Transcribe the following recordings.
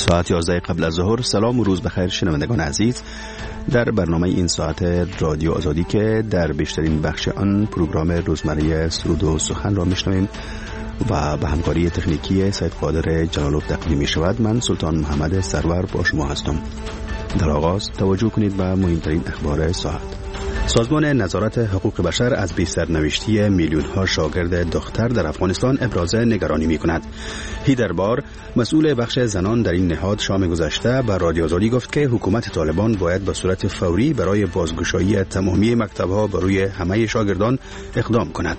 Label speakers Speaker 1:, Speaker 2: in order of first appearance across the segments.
Speaker 1: ساعت 11 قبل از ظهر. سلام و روز بخیر شنوندگان عزیز. در برنامه این ساعت رادیو آزادی که در بیشترین بخش آن پروگرام روزمره سرود و سخن را میشنویم و به همکاری تکنیکی سید قادر جلالوف تقدیم می شود، من سلطان محمد سرور با شما هستم. در آغاز توجه کنید به مهمترین اخبار ساعت. سازمان نظارت حقوق بشر از بی سرنوشتی میلیون ها شاگرد دختر در افغانستان ابراز نگرانی می کند. هیدر بار، مسئول بخش زنان در این نهاد، شام گذشته به رادیو آزادی گفت که حکومت طالبان باید به صورت فوری برای بازگشایی تمامی مکتب‌ها برای همه شاگردان اقدام کند.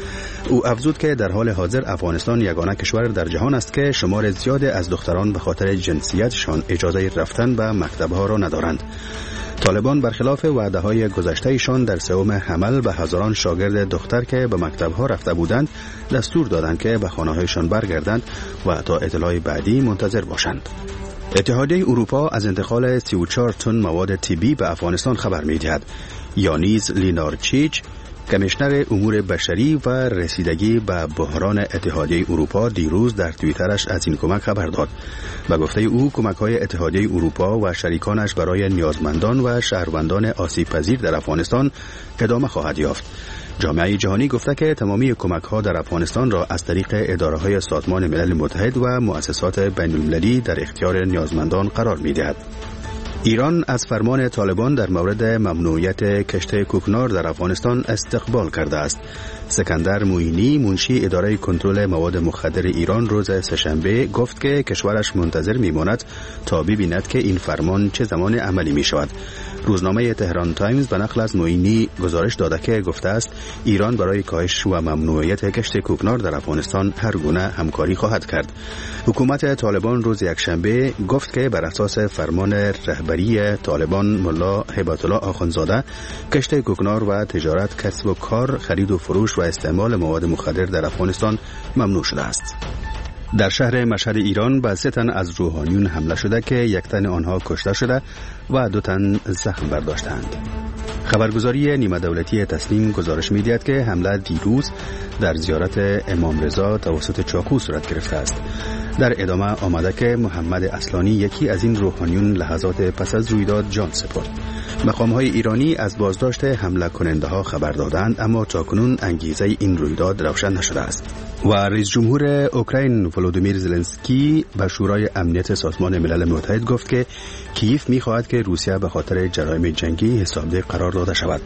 Speaker 1: او افزود که در حال حاضر افغانستان یگانه کشور در جهان است که شمار زیاد از دختران به خاطر جنسیتشان اجازه رفتن به مکتب‌ها را ندارند. طالبان برخلاف وعده‌های گذشته‌شان در سوم حمل به هزاران شاگرد دختر که به مکتب‌ها رفته بودند دستور دادند که به خانه‌هایشان برگردند و تا اطلاع بعدی منتظر باشند. اتحادیه اروپا از انتقال 34 تن مواد طبی به افغانستان خبر می‌دهد. یانیز لینارچیچ، کمیشنر امور بشری و رسیدگی به بحران اتحادیه اروپا، دیروز در توییترش از این کمک خبر داد. به گفته او کمک‌های اتحادیه اروپا و شریکانش برای نیازمندان و شهروندان آسیب‌پذیر در افغانستان ادامه خواهد یافت. جامعه جهانی گفته که تمامی کمک‌ها در افغانستان را از طریق اداره‌های سازمان ملل متحد و مؤسسات بین‌المللی در اختیار نیازمندان قرار می‌دهد. ایران از فرمان طالبان در مورد ممنوعیت کشت کوکنار در افغانستان استقبال کرده است. سکندر موینی، منشی اداره کنترل مواد مخدر ایران، روز سه‌شنبه گفت که کشورش منتظر میماند تا ببیند که این فرمان چه زمان عملی می شود. روزنامه تهران تایمز به نقل از موینی گزارش داده که گفته است ایران برای کاهش و ممنوعیت کشت کوکنار در افغانستان هر گونه همکاری خواهد کرد. حکومت طالبان روز یکشنبه گفت که بر اساس فرمان رهبری طالبان ملا هیبت الله آخوندزاده، کشت کوکنار و تجارت، کسب و کار، خرید و فروش و استعمال مواد مخدر در افغانستان ممنوع شده است. در شهر مشهد ایران به 3 تن از روحانیون حمله شده که 1 تن آنها کشته شده و 2 تن زخم برداشتند. خبرگزاری نیمه دولتی تسنیم گزارش می‌دهد که حمله دیروز در زیارت امام رضا توسط چاقو صورت گرفته است. در ادامه آمده که محمد اصلانی، یکی از این روحانیون، لحظات پس از رویداد جان سپرد. مقام‌های ایرانی از بازداشت حمله کننده‌ها خبر دادند، اما تاکنون انگیزه این رویداد روشن نشده است. و رئیس جمهور اوکراین ولودیمیر زلنسکی به شورای امنیت سازمان ملل متحد گفت که کیف می‌خواهد که روسیه به خاطر جرایم جنگی حسابدار قرار داده شود.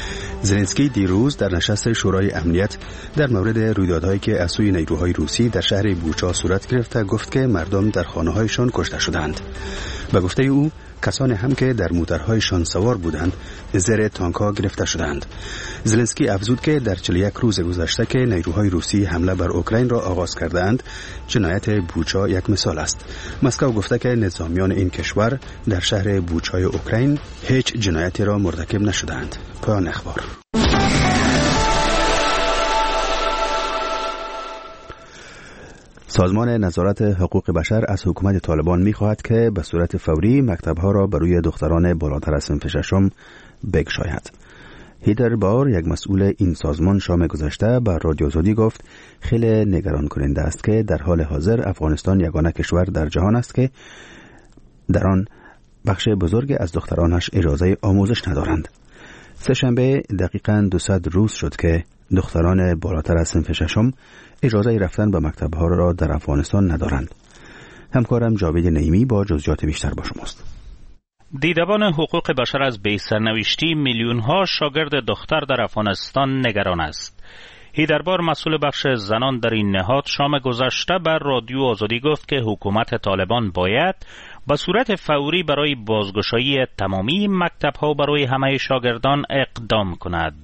Speaker 1: زلنسکی دیروز در نشست شورای امنیت در مورد رویدادهایی که از سوی نیروهای روسی در شهر بوچا صورت گرفته گفت که مردم در خانه‌هایشان کشته شدند. به گفته او کسانی هم که در موترهایشان سوار بودند زیر تانک‌ها گرفته شدند. زلنسکی افزود که در 41 روز گذشته که نیروهای روسی حمله بر اوکراین را آغاز کردند، جنایت بوچا یک مثال است. مسکو گفته که نظامیان این کشور در شهر بوچای اوکراین هیچ جنایتی را مرتکب نشدند. پایان اخبار. سازمان نظارت حقوق بشر از حکومت طالبان می‌خواهد که به صورت فوری مکتب‌ها را برای دختران بالاتر از صنف ششم بگشاید. هیدر بار، یک مسئول این سازمان، شام گذشته به رادیو آزادی گفت خیلی نگران کننده است که در حال حاضر افغانستان یگانه کشور در جهان است که در آن بخش بزرگ از دخترانش اجازه آموزش ندارند. سه‌شنبه دقیقاً 200 روز شد که دختران بالاتر از صنف ششم اجازه رفتن به مکتب‌ها را در افغانستان ندارند. همکارم جاوید نعیمی با جزئیات بیشتر با شماست.
Speaker 2: دیدبان حقوق بشر از بی سرنوشتی میلیون‌ها شاگرد دختر در افغانستان نگران است. هیدربار، مسئول بخش زنان در این نهاد، شام گذشته بر رادیو آزادی گفت که حکومت طالبان باید به صورت فوری برای بازگشایی تمامی مکتب‌ها برای همه شاگردان اقدام کند.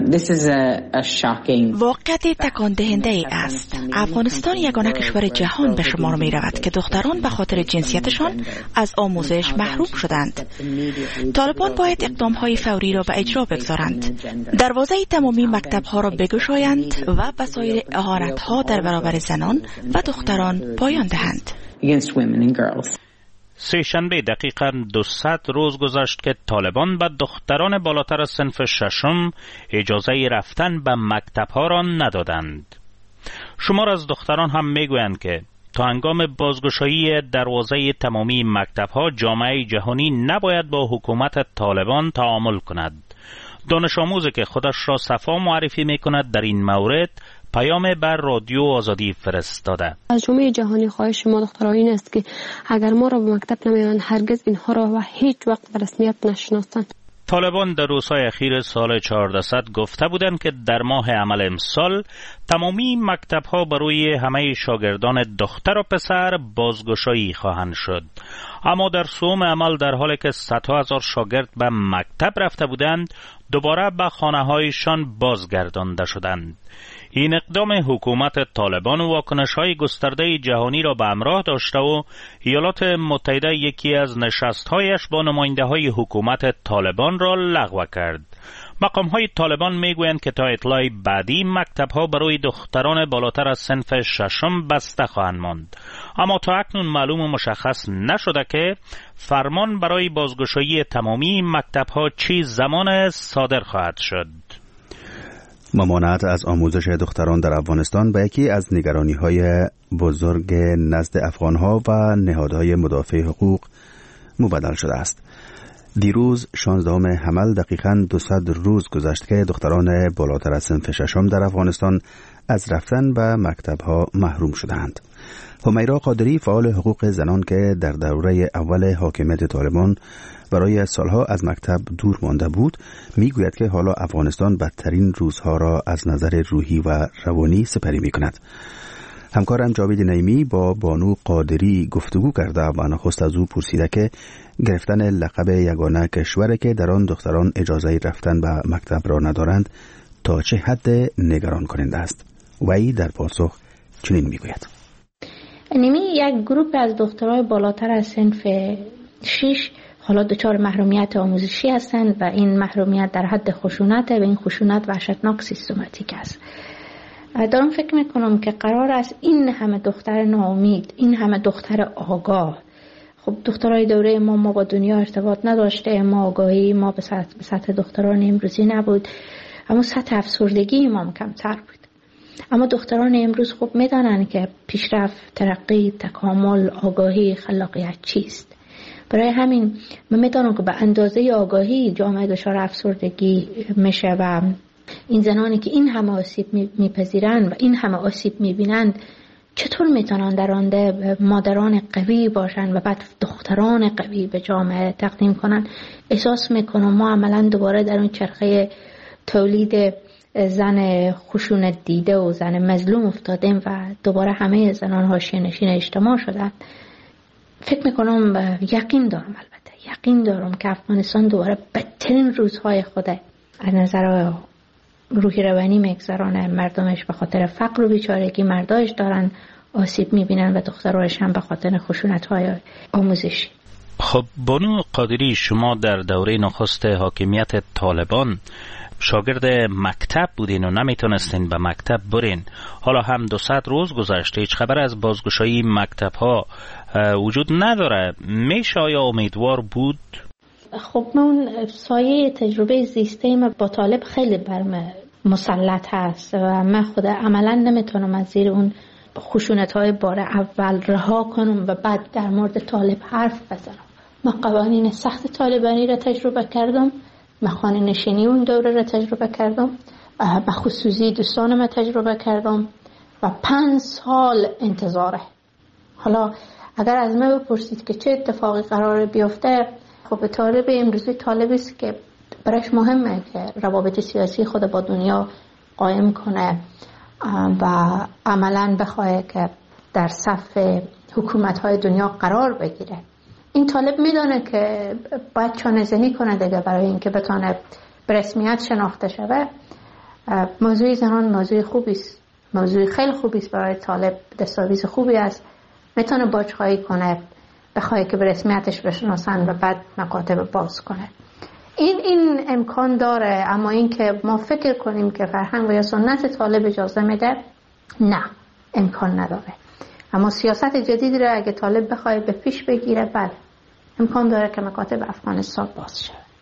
Speaker 3: واقعیت تکان دهنده است. افغانستان یگانه کشور جهان به شمار می رود که دختران به خاطر جنسیتشان از آموزش محروم شدند. طالبان باید اقدام‌های فوری را به اجرا بگذارند. دروازه تمامی مکتب‌ها را بگشایند و به سایر اهانت‌ها در برابر زنان و دختران پایان دهند.
Speaker 2: سه‌شنبه دقیقاً 200 روز گذشت که طالبان به دختران بالاتر از صنف ششم اجازه رفتن به مکتب‌ها را ندادند. شمار از دختران هم میگویند که تا هنگام بازگشایی دروازه تمامی مکتب‌ها جامعه جهانی نباید با حکومت طالبان تعامل کند. دانش آموزی که خودش را صفا معرفی می‌کند در این مورد پیام بر رادیو آزادی فرستاده.
Speaker 4: از جامعه جهانی خواهش ما دخترها این است که اگر ما را به مکتب نمیبرند هرگز اینها را و هیچ وقت به رسمیت نشناسند.
Speaker 2: طالبان در روزهای اخیر سال 1400 گفته بودند که در ماه عمل امسال تمامی مکتب‌ها برای همه شاگردان دختر و پسر بازگشایی خواهند شد. اما در سوم عمل در حالی که صدها هزار شاگرد به مکتب رفته بودند دوباره به خانه‌هایشان بازگردانده شدند. این اقدام حکومت طالبان و واکنش‌های گسترده جهانی را به همراه داشته و ایالات متحده یکی از نشست‌هایش با نماینده‌های حکومت طالبان را لغو کرد. مقام‌های طالبان می‌گویند که تا اطلاع بعدی مکتب‌ها برای دختران بالاتر از صنف ششم بسته خواهند ماند. اما تا اکنون معلوم و مشخص نشده که فرمان برای بازگشایی تمامی مکتب‌ها چه زمان صادر خواهد شد.
Speaker 1: ممانعت از آموزش دختران در افغانستان به یکی از نگرانی‌های بزرگ نزد افغان‌ها و نهادهای مدافع حقوق مبدل شده است. دیروز 16 حمل دقیقاً 200 روز گذشت که دختران بالاتر از صنف ششم در افغانستان از رفتن به مکتب‌ها محروم شدند. همیرا قادری فعال حقوق زنان که در دوره اول حاکمیت طالبان برای سالها از مکتب دور مانده بود میگوید که حالا افغانستان بدترین روزها را از نظر روحی و روانی سپری میکند. همکارم جاوید نعیمی با بانو قادری گفتگو کرده و نخست از او پرسیده که گرفتن لقب یگانه کشوری که در آن دختران اجازه رفتن به مکتب را ندارند تا چه حد نگران کننده است. وی در پاسخ چنین میگوید:
Speaker 5: یک گروه از دخترای بالاتر از صنف 6 حالا دچار محرومیت آموزشی هستند و این محرومیت در حد خشونت و این خشونت وحشتناک سیستماتیک است. دارم فکر میکنم که قرار است این همه دختر ناامید، این همه دختر آگاه، خب دخترای دوره ما با دنیا ارتباط نداشته، ما آگاهی ما به سطح دختران امروزی نبود، اما سطح افسردگی ما کمتر بود. اما دختران امروز خوب میدانن که پیشرفت، ترقی، تکامل، آگاهی، خلاقیت چیست. برای همین من میدانم که به اندازه آگاهی جامعه دچار افسردگی میشه و این زنانی که این همه آسیب میپذیرند و این همه آسیب میبینند چطور میتونن در آینده مادران قوی باشن و بعد دختران قوی به جامعه تقدیم کنن. احساس میکنم ما عملا دوباره در اون چرخه تولید زن خشونت دیده و زن مظلوم افتادیم و دوباره همه زنان حاشیه نشین اجتماع شدن. فکر میکنم یقین دارم که افغانستان دوباره بدترین روزهای خوده از نظر روحی روانی میگذرانه. مردمش به خاطر فقر و بیچارگی مرداش دارن آسیب میبینن و دخترایش هم به خاطر خشونت‌های آموزشی.
Speaker 2: خب بانو قادری، شما در دوره نخست حاکمیت طالبان شاگرد مکتب بودین و نمیتونستین به مکتب برین. حالا هم 200 روز گذشته، هیچ خبر از بازگشایی مکتب ها وجود نداره. میشه آیا امیدوار بود؟
Speaker 5: خب من سایه تجربه زیسته با طالب خیلی برم مسلط هست و من خود عملا نمیتونم از زیر اون خشونت های بار اول رها کنم و بعد در مورد طالب حرف بزنم. من قوانین سخت طالبانی را تجربه کردم، من خانه نشینی اون دوره را تجربه کردم، من خصوصی دوستانم تجربه کردم و 5 سال انتظاره. حالا اگر از من بپرسید که چه اتفاقی قراره بیفته، خب طالب امروزی طالبی است که برایش مهمه که روابط سیاسی خود با دنیا قائم کنه و عملاً بخواه که در صف حکومت‌های دنیا قرار بگیره. این طالب میدونه که باید چانه‌زنی کنه دیگه برای اینکه بتونه به رسمیت شناخته شوه. موضوع زنان موضوع خوبی است، موضوع خیلی خوبی است برای طالب، دستاویز خوبی است. میتونه باج‌خواهی کنه، بخواه که به رسمیتش بشناسن و بعد مکاتب باز کنه. این امکان داره، اما این که ما فکر کنیم که فرهنگ و یا سنت طالب اجازه میده، نه، امکان نداره. اما سیاست جدید را اگه طالب بخواه به پیش بگیره، بله امکان داره که مکاتب افغانستان باز شد.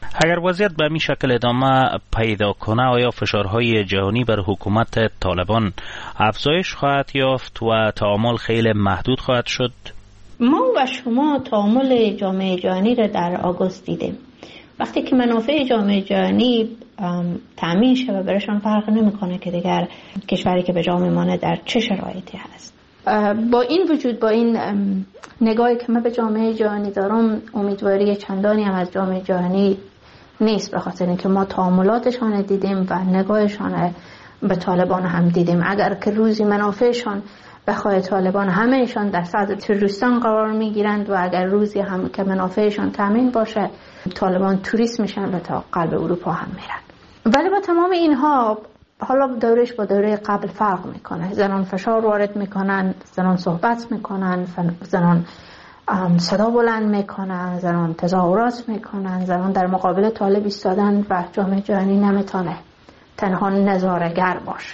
Speaker 2: اگر وضعیت به این شکل ادامه پیدا کنه آیا فشارهای جهانی بر حکومت طالبان افزایش خواهد یافت و تعامل خیلی محدود خواهد شد؟
Speaker 5: ما و شما تعامل جامعه جهانی را در آگوست دیدیم. وقتی که منافع جامعه جهانی تأمین شود برایشان فرق نمیکنه که دیگر کشوری که به جا میمانه در چه شرایطی هست. با این وجود، با این نگاهی که من به جامعه جهانی دارم، امیدواری چندانی هم از جامعه جهانی نیست، به خاطر اینکه ما تعاملاتشان دیدیم و نگاهشان به طالبان هم دیدیم. اگر که روزی منافعشان بخواه طالبان همهشان در صدر تروریستان قرار میگیرند و اگر روزی هم که منافعشان تامین باشه طالبان توریست میشن و تا قلب اروپا هم میرن. ولی با تمام اینها حالا دورش با دوره قبل فرق میکنه. زنان فشار وارد میکنن، زنان صحبت میکنن، زنان صدا بلند میکنن، زنان تظاهرات میکنن، زنان در مقابل طالب ایستادن و جامعه جهانی نمیتونه تنها نظاره‌گر باشه.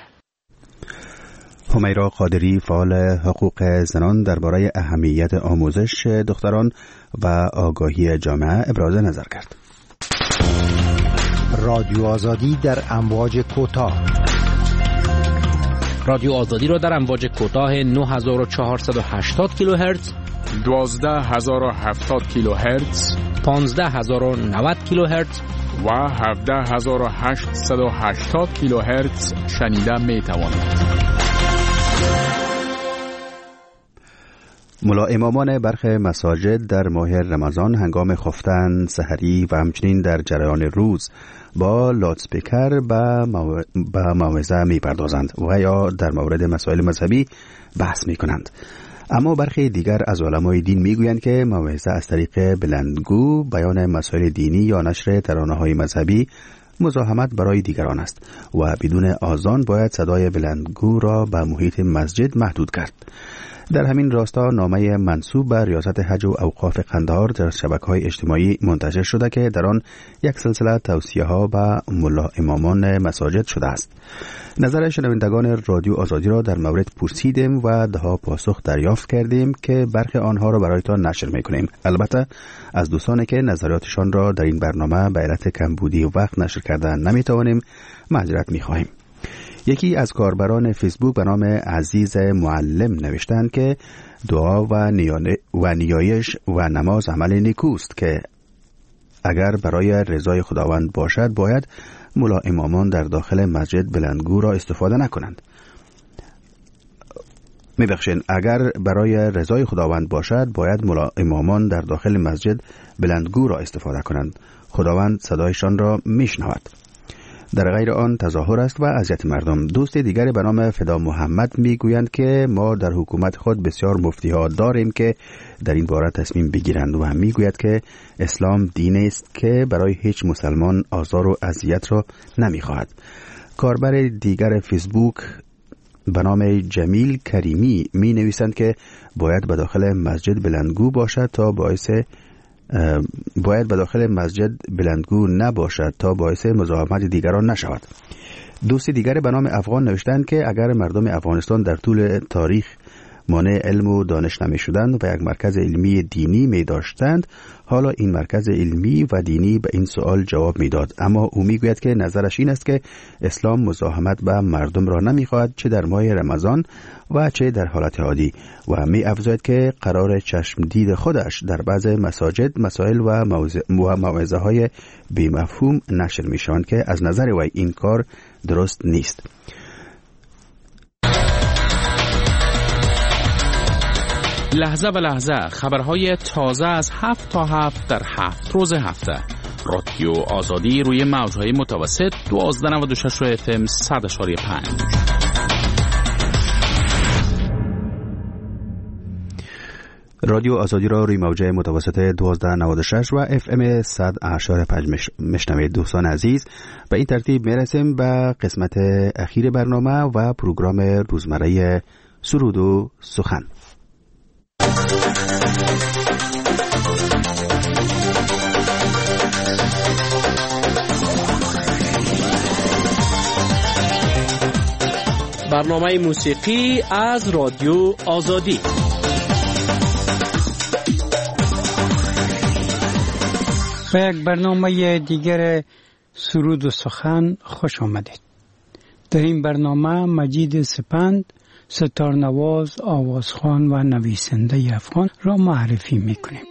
Speaker 1: همیرا قادری، فعال حقوق زنان، درباره اهمیت آموزش دختران و آگاهی جامعه ابراز نظر کرد.
Speaker 6: رادیو آزادی در امواج کوتاه.
Speaker 7: رادیو آزادی را در امواج کوتاه 9480 کیلوهرتز،
Speaker 8: 12070 کیلوهرتز،
Speaker 7: 15090 کیلوهرتز
Speaker 8: و 17880 کیلوهرتز شنیده می توانید.
Speaker 1: ملا امامان برخی مساجد در ماه رمضان هنگام خفتن، سحری و همچنین در جریان روز با لاتسپیکر به موعظه می پردازند و یا در مورد مسائل مذهبی بحث می کنند. اما برخی دیگر از علمای دین می گویند که موعظه از طریق بلندگو، بیان مسائل دینی یا نشر ترانه‌های مذهبی مزاحمت برای دیگران است و بدون آذان باید صدای بلندگو را به محیط مسجد محدود کرد. در همین راستا نامه منسوب به ریاست حج و اوقاف قندهار در شبکه‌های اجتماعی منتشر شده که در آن یک سلسله توصیه‌ها به ملا امامان مساجد شده است. نظر شنوندگان رادیو آزادی را در مورد پرسیدیم و دهها پاسخ دریافت کردیم که برخی آنها را برایتان نشر می‌کنیم. البته از دوستانی که نظریاتشان را در این برنامه به علت کمبودی وقت نشر کردن نمی‌توانیم معذرت می‌خواهیم. یکی از کاربران فیسبوک به نام عزیز معلم نوشتند که دعا و نیایش و نماز عمل نیکوست که اگر برای رضای خداوند باشد باید ملا امامان در داخل مسجد بلندگو را استفاده نکنند. اگر برای رضای خداوند باشد باید ملا امامان در داخل مسجد بلندگو را استفاده کنند. خداوند صدایشان را میشنود. در غیر آن تظاهر است و اذیت مردم. دوست دیگری به نام فدا محمد میگویند که ما در حکومت خود بسیار مفتی‌ها داریم که در این باره تصمیم بگیرند و میگوید که اسلام دینی است که برای هیچ مسلمان آزار و اذیت را نمیخواهد. کاربر دیگر فیسبوک به نام جمیل کریمی می نویسند که باید به داخل مسجد بلندگو باشد تا بلندگو نباشد تا باعث مزاحمت دیگران نشود. دوستی دیگر به نام افغان نوشتند که اگر مردم افغانستان در طول تاریخ مانع علم و دانش نمی شدند و یک مرکز علمی دینی می داشتند، حالا این مرکز علمی و دینی به این سوال جواب می داد. اما او می گوید که نظرش این است که اسلام مزاحمت به مردم را نمی خواهد، چه در ماه رمضان و چه در حالت عادی، و می افزاید که قرار چشم دید خودش در بعض مساجد مسائل و موعظه های بی مفهوم نشر می شوند که از نظر وی این کار درست نیست.
Speaker 7: لحظه به لحظه خبرهای تازه از 7 تا 7 در 7 روز هفته. رادیو آزادی روی موجهای متوسط 1296 FM 100.5.
Speaker 1: رادیو آزادی را روی موجه متوسط 1296 و FM 100.5 مشنوید. دوستان عزیز، به این ترتیب میرسیم به قسمت اخیر برنامه و پروگرام روزمره سرود و سخن.
Speaker 9: برنامه موسیقی از رادیو آزادی.
Speaker 10: به یک برنامه دیگر سرود و سخن خوش آمدید. در این برنامه مجید سپند، ستارنواز، آوازخوان و نویسنده افغان را معرفی میکنیم.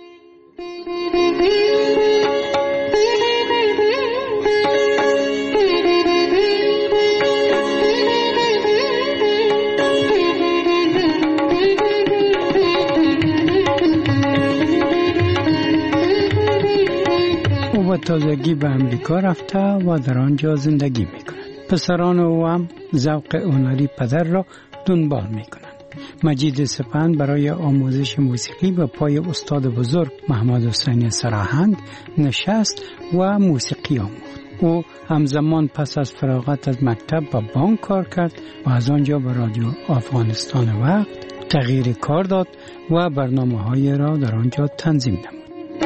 Speaker 10: او تازگی به امریکا رفته و در آنجا زندگی میکند. پسران او هم ذوق هنری پدر را دنبال میکنند. مجید سپند برای آموزش موسیقی به پای استاد بزرگ محمد حسین سراهند نشست و موسیقی آموخت. او همزمان پس از فراغت از مکتب به بانک کار کرد و از آنجا به رادیو افغانستان وقت تغییر کار داد و برنامه‌های را در آنجا تنظیم نمود.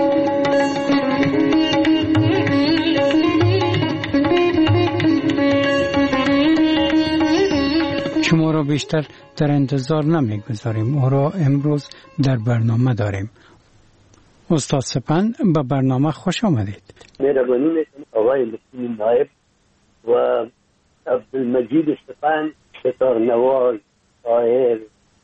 Speaker 10: شما را بیشتر در انتظار نمیگذاریم. او را امروز در برنامه داریم. استاد سپند، به برنامه خوش آمدید.
Speaker 11: مهربانی میکنم آقای لطفی نایب و عبدالمجید سپند، ستارنواز، شاعر،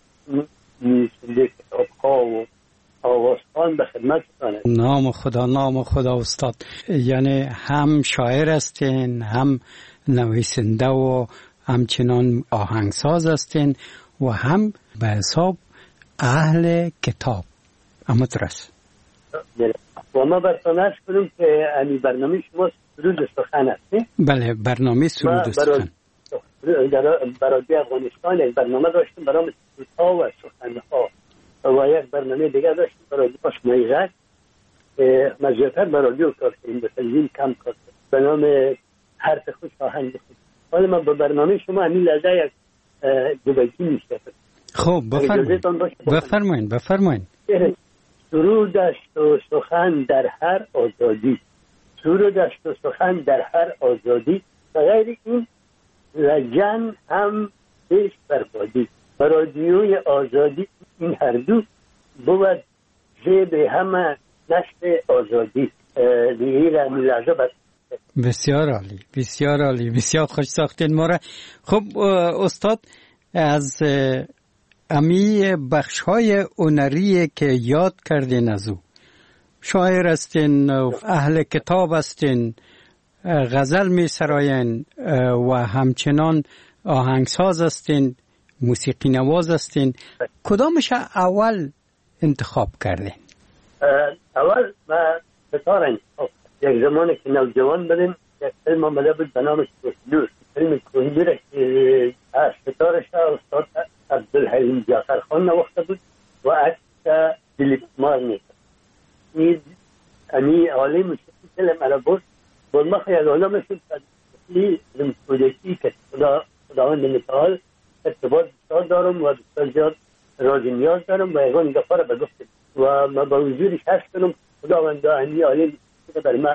Speaker 11: نویسنده کتاب‌ها و آوازخوان به خدمتتان.
Speaker 10: نام خدا استاد. یعنی هم شاعر هستین، هم نویسنده و همچنان آهنگساز هستین و هم به حساب اهل کتاب. اما درست.
Speaker 11: و ما براتون عرض کنم که این برنامه شما سرود سخن هستیم.
Speaker 10: بله، برنامه سرود سخن.
Speaker 11: برای افغانستان یک برنامه داشتیم برای سرودها و سخنها و یک برنامه دیگه داشتیم برای آشنایی غږ. ما زیادتر برای رادیو کار کردیم، به تلویزیون کم کار کردیم به نام حرف خوش آهنگ خوش. حالا من به برنامه شما همین لحظه یک دوبیتی میشه.
Speaker 10: خب بفرمایید.
Speaker 11: سرود است و سخن در هر آزادی، سرود است و سخن در هر آزادی، بغیر این لجن هم بیش بربادی. رادیوی آزادی این هر دو بود زیب همه نشت آزادی. دیگه همین لحظه
Speaker 10: بسیار عالی، بسیار خوش ساختین ما را. خب استاد، از امی بخش‌های هنری که یاد کردین، از او شاعر هستین، اهل کتاب هستین، غزل می سراین و همچنان آهنگساز هستین، موسیقی نواز هستین. کدامش اول انتخاب کردین؟
Speaker 11: اول ما ستار انتخاب. یک زمانی که نوجوان بودیم یک فیلم آمده بود به نام کوهنور. فیلم کوهنور که از ستارش استاد عبدالحلیم جعفرخان نوشته بود و عکس دیلیپ مار میکرد. این عالم موسیقی فیلم مرا برد با ما خیلی عالم شد فیلم کودکی که خداوند متعال ارتباط بسیار دارم و بسیار زیاد راز نیاز دارم و یکان دفعه را بگفتم و ما با حضورش هست کنم خداوند این عالم که برای ما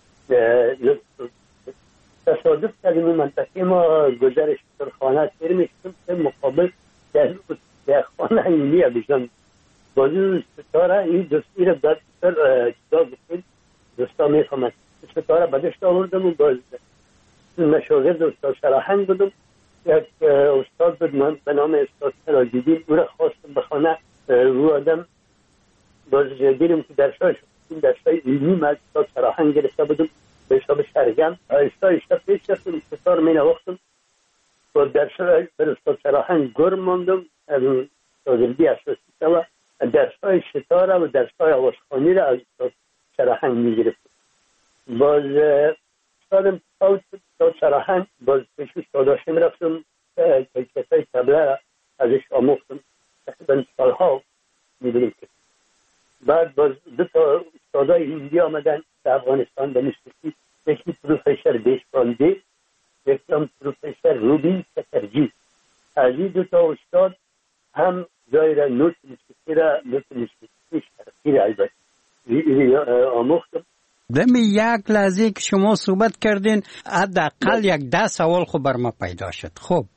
Speaker 11: تصادف کردیم. منطقه ما گذرش در خانه سیر میشتم که مقابل در خانه اینی بیشتن بازو ستاره این دوستی را داد چیزا بکنید دوستا میفهمد. ستاره بدشت آوردم و باز مشاغل استاد سراهنگ بودم. یک استاد بود من به نام استاد سراجدین، او را خواستم به خانه. او آدم باز دیدیم که درسای علمی من استاد سراهنگ گرفته بودم به حساب سرگم. آیستا پیش رفتم ستار می نواختم و درسای بر استاد سراهنگ گرم ماندم. تازگی اساسی و درسای ستاره و درسای آوازخوانی را از استاد سراهنگ می گرفتم. باز استادم استاد سراهنگ باز پیش استاداشه می رفتم کسای تبله ازش آموختم. تقریبا سالها می بینیم که بعد باز دو تا استادای هندی آمدن در افغانستان به موسیقی. یکی پروفسور دیشپاندی، یکی هم پروفسور روبین سترجی. از این دو تا استاد هم دایره نوت موسیقی شرقی البته آموختم.
Speaker 10: دمی یک لحظه که شما صحبت کردین حداقل یک 10 سوال خب بر ما پیدا شد. خب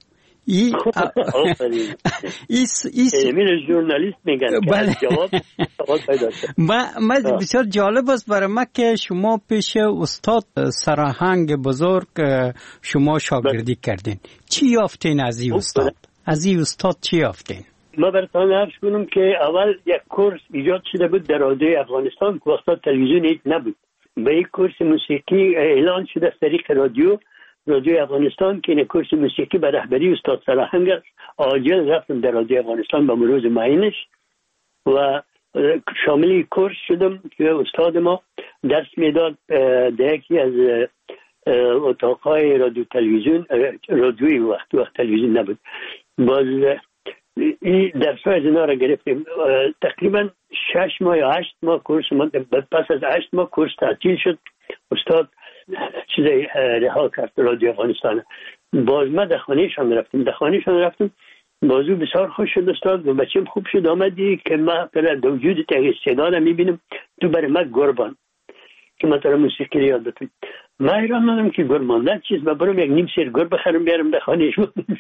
Speaker 11: این ژورنالیست میگن جواب پیدا شد.
Speaker 10: من بسیار جالب است برای من که شما پیش استاد سراهنگ بزرگ شما شاگردی کردین. چی یافتین از این استاد؟ از این استاد چی یافتین؟
Speaker 11: ما براتون عرض کنم که اول یک کورس ایجاد شده بود در رادیو افغانستان که وقتا تلویزیون هیچ نبود. به این کورس موسیقی اعلان شده از طریق رادیو افغانستان که این کورس موسیقی به رهبری استاد سراهنگ عاجل رفتم در رادیو افغانستان به مروز معینش و شامل کورس شدم که استاد ما درس میداد در یکی از اتاقهای رادیو تلویزیون. رادیوی وقت تلویزیون نبود. باز این درس های از اینا را گرفتیم. تقریبا 6 ماه یا 8 ماه کورس ما، پس از 8 ماه کورس تعطیل شد. استاد چیزی رها کرد رادیو افغانستان. باز ما در خانهشان رفتیم. بازو بسیار خوش شد استاد و بچیم خوب شد. آمدی که ما در وجود تغییر صدا را میبینم تو برای ما گربان که ما تر موسیقی یاد بتونیم. ما ایران مانم که گرماندن چیز و برم یک نیم سیر گرب بخرم بیارم در خانهش.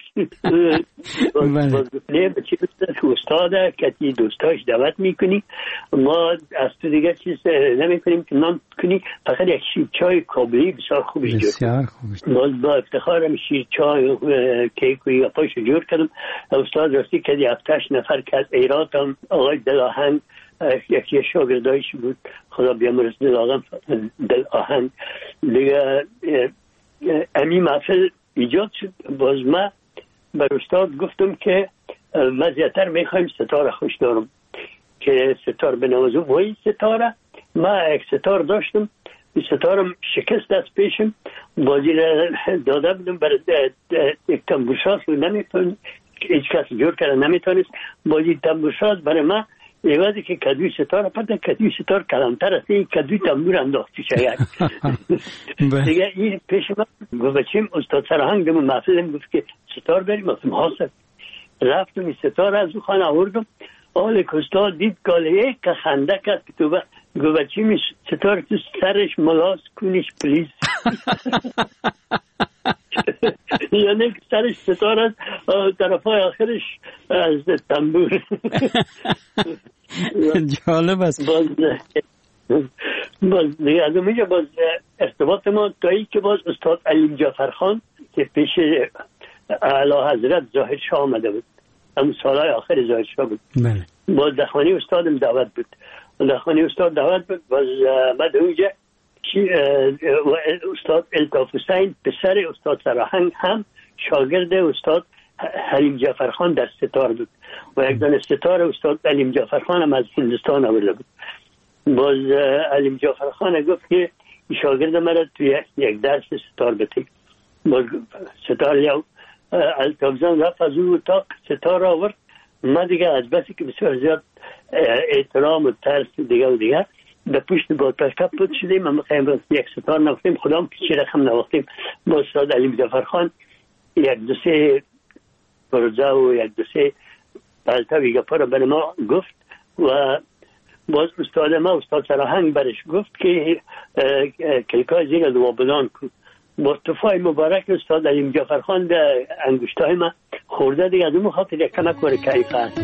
Speaker 11: باز بکنه بچی بسید استاده که دوستاش دعوت میکنی، ما از تو دیگه چیز نمیکنیم که نام کنی، فقط یک شیر چای کابلی بسیار خوبش جور. باز با افتخارم شیر چای کیک و یاپاش جور کردم. استاد راستی که 7-8 نفر که از ایران هم آقای دلاهنگ یکی شاگردایش بود، خدا بیامرز دل آهنگ دیگه امی محفل ایجاد شد. باز ما بر استاد گفتم که ما زیادتر میخوایم ستاره خوش دارم که ستار بنوازم و این ستاره ما یک ستار داشتم. این ستارم شکست دست پیشم، بازی را داده بودم برای یک تنبورساز و نمیتون هیچ کس جور کرده نمیتونست. بازی تنبورساز برای ما ایوازی که کدوی ستار پده کدوی ستار کلمتر است، این کدوی تنبور انداختی شاید. دیگه این پیش من گفتیم استاد سراهنگ دمون محفلم گفت که ستار بریم. گفتم حاصل رفتم این ستار از او خانه آوردم. آل استاد دید گاله که خنده کرد که تو گفتیم ستار تو سرش ملاس کنیش پلیز. یعنی سرش ستار است طرفای آخرش از تنبور.
Speaker 10: جالب است.
Speaker 11: باز دیگه از اونجا باز ارتباط ما تایی که باز استاد علیم جعفرخان که پیش اعلی حضرت ظاهر شاه آمده بود، همون سالهای آخر ظاهر شاه بود. باز در خانه استادم دعوت بود. باز بعد اونجا استاد الطاف حسین پسر استاد سراهنگ هم شاگرد استاد علیم جعفرخان در ستار بود و یک دانه ستار استاد علیم جعفرخان هم از هندوستان آورده بود. باز علیم جعفرخان گفت که شاگرد مرا توی یک درس ستار بده. باز ستار یا الطافزان رفت از اون اتاق ستار آورد. ما دیگه از بسی که بسیار زیاد احترام و ترس دیگه در پشت با تشکب بود شدیم. ما خیلی یک ستار نوختیم، خودم پیچی رقم نوختیم. با استاد علیم جعفرخان 1-2-3 پرزه و 1-2-3 پلتوی گپا را برای ما گفت و باز استاد ما استاد سراهنگ برش گفت که کلکای زیر دوابلان کن. با توفای مبارک استاد علیم جعفرخان در انگشتای ما خورده دیگه از اون خاطر یک کمک وره کیفه هست.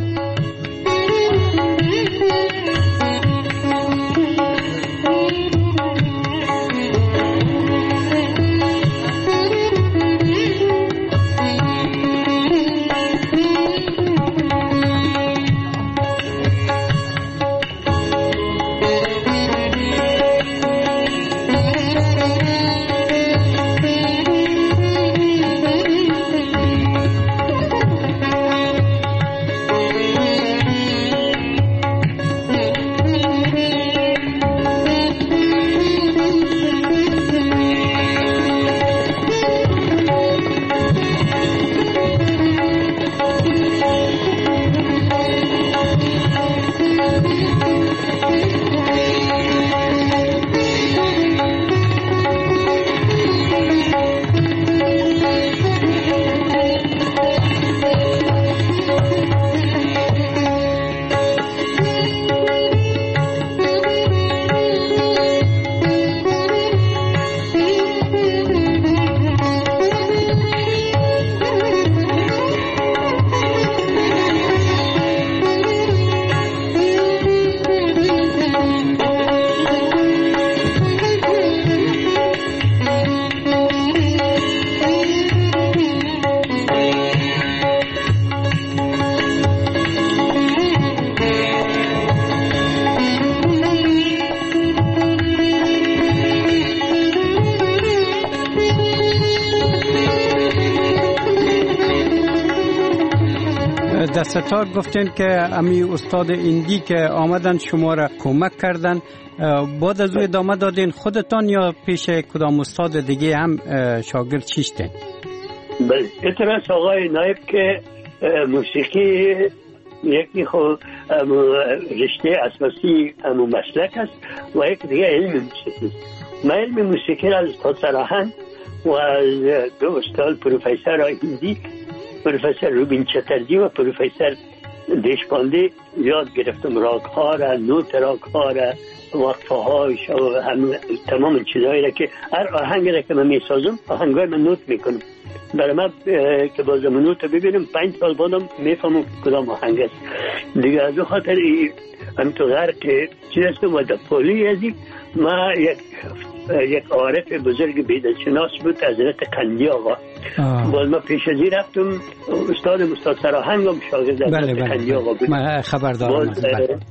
Speaker 10: در ستار گفتین که امی استاد ایندی که آمدن شما را کمک کردن، بعد از او ادامه دادین خودتان یا پیش کدام استاد دیگه هم شاگرد چیشتین؟
Speaker 11: بله، اعتراض آقای نایب که موسیقی یکی خود رشته اساسی همون مسلک است و یک دیگه علم موسیقی است. من علم موسیقی را از استاد سراهن و از دو استاد پروفسور هندی، پروفسور روبین چترجی و پروفسور دیشپاندی یاد گرفتم. راگ ها را، نوت راگ ها را، وقفه هایش و تمام چیزهایی را که هر آهنگ را که من می سازم آهنگای من نوت میکنم. برای من که بازم نوت ببینم 5 سال بعدم میفهمم کدام آهنگ است دیگه. از اون خاطر همینطور غرق چیز هستم و در پولی ازی ما یک عارف بزرگ بیدلشناس بود، حضرت قندی آقا. باز ما پیش ازی رفتم، استاد سراهنگم شاگرد حضرت قندی آقا بود.
Speaker 10: من خبر دارم از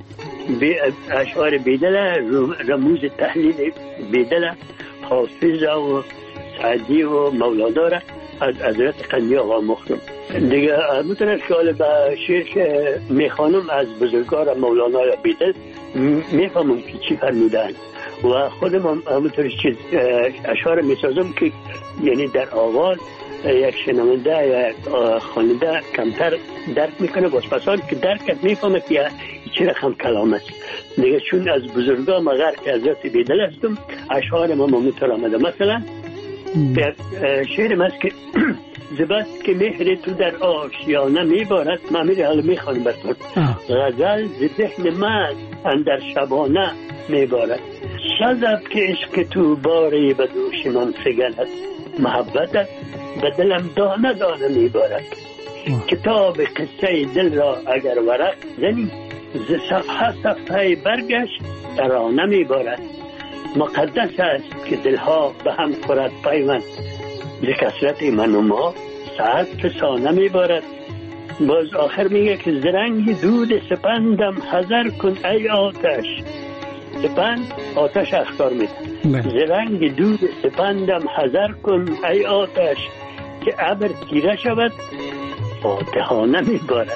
Speaker 11: اشعار بیدله، رموز تحلیل بیدله، حافظ و سعدی و مولانا از حضرت قندی آقا مختم دیگه. میتونم شغل به شعر که میخوانم از بزرگار مولانا یا بیدل میفهمم که چی فرمودن و خودم همونطور چیز اشعار میسازم که یعنی در آغاز یک شنونده یا خواننده کمتر درک میکنه، باز پسان که درکت میفهمه که چی رقم کلام است دیگه. چون از بزرگا مغر که حضرت بیدل هستم اشعار ما همونطور آمده. مثلا شعر است که زبست که مهر تو در آشیانه میبارد، من میره حالا میخوانم براتون. غزل ز ذهن من اندر شبانه میبارد، شذب که عشق تو باری به دوش من سگلد، محبتت به دلم دانه دانه میبارد. کتاب قصه دل را اگر ورق زنی، ز صفحه برگش ترانه میبارد. مقدس است که دلها به هم خورد پیوند، ز کثرت من و ما ساعت فسانه میبارد. باز آخر میگه که زرنگ دود سپندم حذر کن ای آتش. سپند آتش اخطار میده. زرنگ دود سپندم حذر کن ای آتش، که ابر تیره شود فاتحانه میبارد.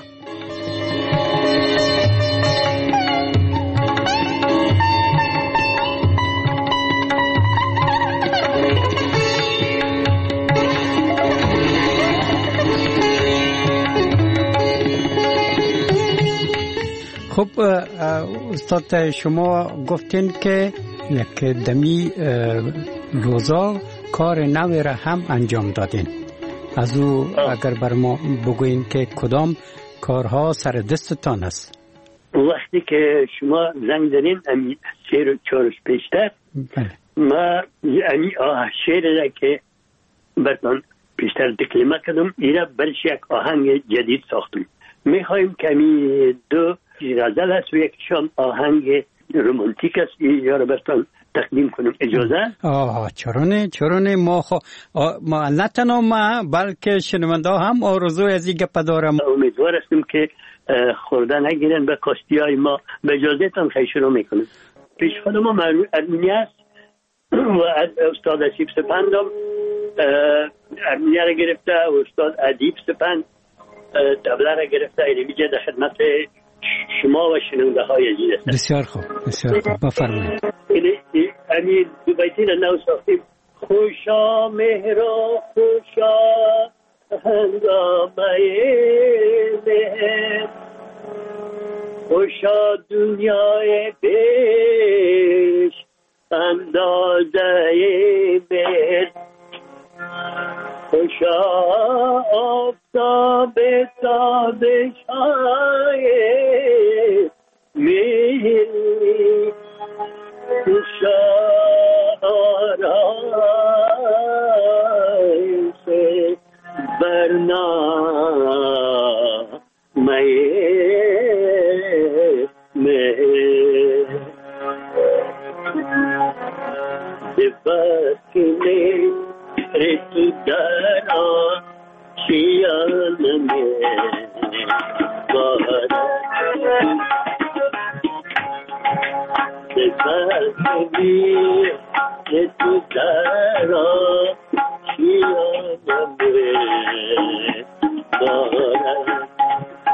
Speaker 10: خب استاد شما گفتین که یک دمی روزا کار نوی را هم انجام دادین. از او اگر بر ما بگوین که کدام کارها سر دستتان است؟
Speaker 11: وقتی که شما زنگ دارین امی 3 و 4 پیشتر ما امی شعر را که براتون پیشتر دکلمه کردم ایرا برش یک آهنگ جدید ساختم. میخوایم که امی 2 غزل است و یکشان آهنگ رومانتیک است. یا رو براتون تقدیم کنم، اجازه؟
Speaker 10: چرونه ما نه تنها ما بلکه شنونده هم آرزوی از این گپ دارم.
Speaker 11: امیدوار هستم که خورده نگیرن به کاستی های ما. به اجازهتان خیلی شروع میکنم. پیش خود ما ارمینی است و استاد اسیب سپندم ارمینی را گرفته و استاد ادیب سپند تبله را گرفته. اینی میجه در خدمت شما و شنونده های عزیز هستم.
Speaker 10: بسیار خوب بفرمایید.
Speaker 11: امید دو بیتی را نو ساختیم. خوشا مهرا خوشا هنگامه مهر، خوشا دنیای بیش اندازه مهر، خوشا آفتاب تابش های مهر، خوشا آرایش برنامه مهر، صفت که مهر تو در آشیان میبارد، صفت که مهر تو در آشیان میبارد،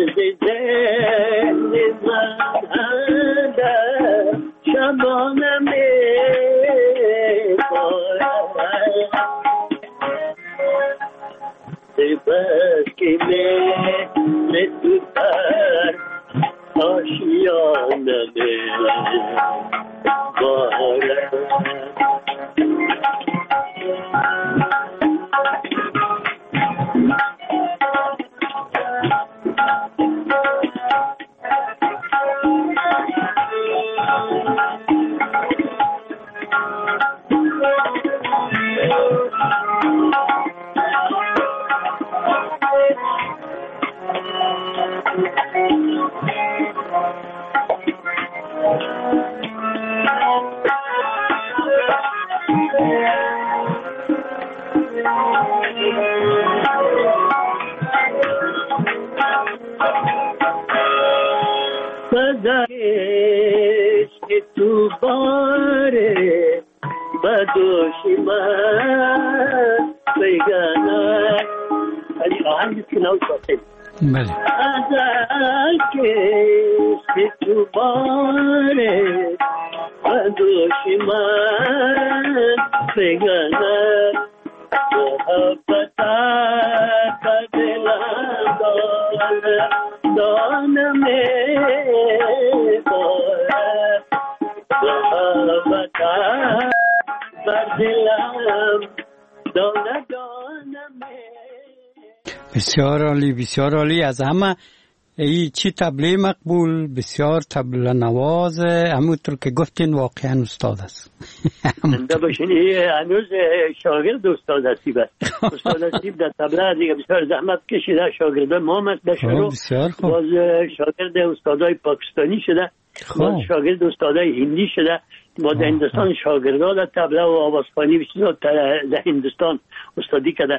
Speaker 10: بسیار عالی، بسیار عالی. از همه ای چی تبله مقبول، بسیار تبله نواز، همونطور که گفتین واقعا استاد است.
Speaker 11: زنده باشین. هنوز شاگرد استاد هستید. استاد هستید در تبله دیگه بسیار زحمت کشیده، شاگرد ما مست شروع، باز شاگرد استادای پاکستانی شده، باز شاگرد استادای هندی شده، با در هندوستان شاگردان در تبله و آوازخوانی بسیار در هندوستان استادی کرده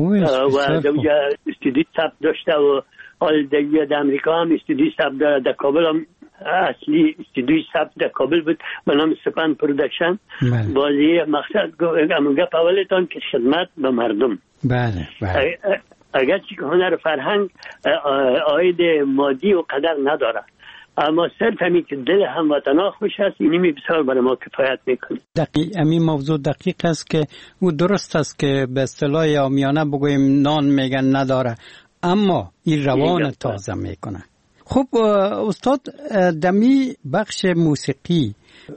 Speaker 11: و در استودی ثبت داشته و حال در امریکا هم استودی ثبت داره. در کابل هم اصلی استودی ثبت در کابل بود به نام سپند پرودکشن. بازی مقصد گپ اولتان که خدمت به مردم.
Speaker 10: بله بله.
Speaker 11: اگرچه که هنر فرهنگ عاید مادی و قدر نداره، اما صرف همین که دل هموطنا خوش هست، اینی بسیار برای ما کفایت میکنه.
Speaker 10: همین موضوع دقیق است که او درست است که به اصطلاح عامیانه بگویم نان میگن نداره، اما این روان تازه میکنه. خب استاد، دمی بخش موسیقی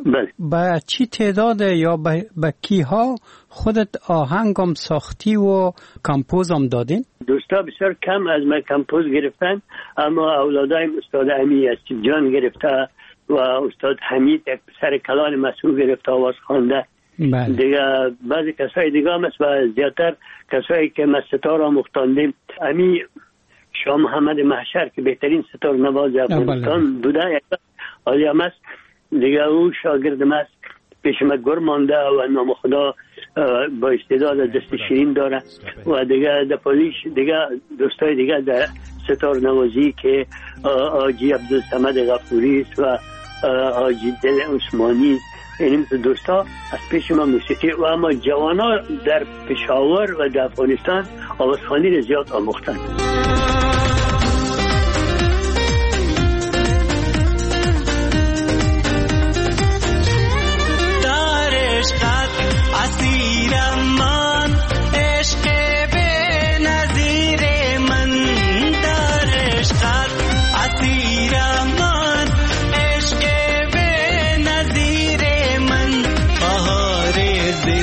Speaker 10: با چی تعداد یا با کیها خودت آهنگم ساختی و کمپوز هم دادین؟
Speaker 11: دوستا بسیار کم از من کمپوز گرفتن، اما اولادایم استاد امی اسیب جان گرفته و استاد حمید یک پسر کلان مسئول گرفته آواز خوانده. دیگه بعضی کسای دیگه هم است و زیادتر کسایی که ما ستار آموختاندیم. امی شاه محمد محشر که بهترین ستار نواز افغانستان بوده، حالی هم است دیگه، او شاگرد ما است، پیش ما گر مانده و نام خدا با استعداد دست شیرین داره. و دیگه در پولیش دیگه دوستای دیگه در ستار نوازی که آجی عبدالصمد غفوری و آجی دل عثمانی، این دوستا از پیش ما موسیقی و اما جوانا در پشاور و در افغانستان آوازخوانی را زیاد آموختن.